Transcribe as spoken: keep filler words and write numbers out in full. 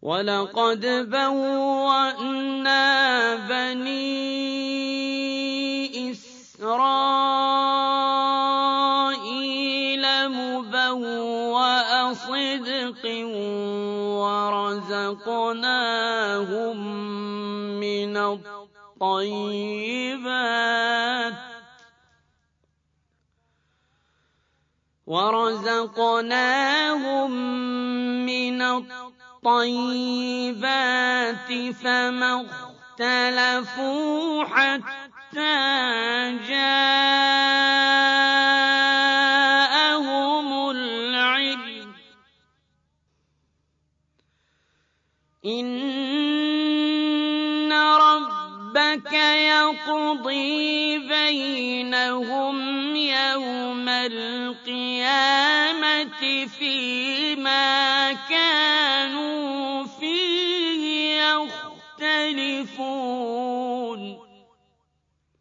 وَلَقَدْ بَوَّأْنَا بَنِي إِسْرَائِيلَ مُبَوَّأَ صِدْقٍ وَرَزَقْنَاهُم مِّنَ الطَّيِّبَاتِ وَرَزَقْنَاهُم مِّنَ الطَّيِّبَاتِ فَمَا اخْتَلَفُوا حَتَّىٰ جَاءَهُمُ الْعِلْمُ ۚ إِنَّ رَبَّكَ يَقْضِي بَيْنَهُمْ يَوْمَ الْقِيَامَةِ فِيمَا كَانُوا فِيهِ يَخْتَلِفُونَ